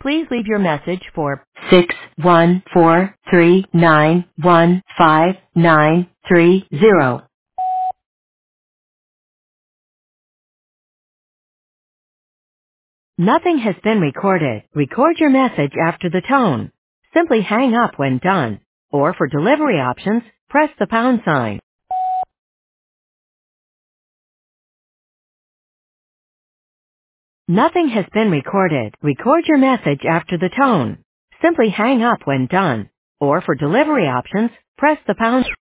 Please leave your message for 614391593. Nothing has been recorded. Record your message after the tone. Simply hang up when done. Or for delivery options, press the pound sign. Nothing has been recorded. Record your message after the tone. Simply hang up when done. Or for delivery options, press the pound.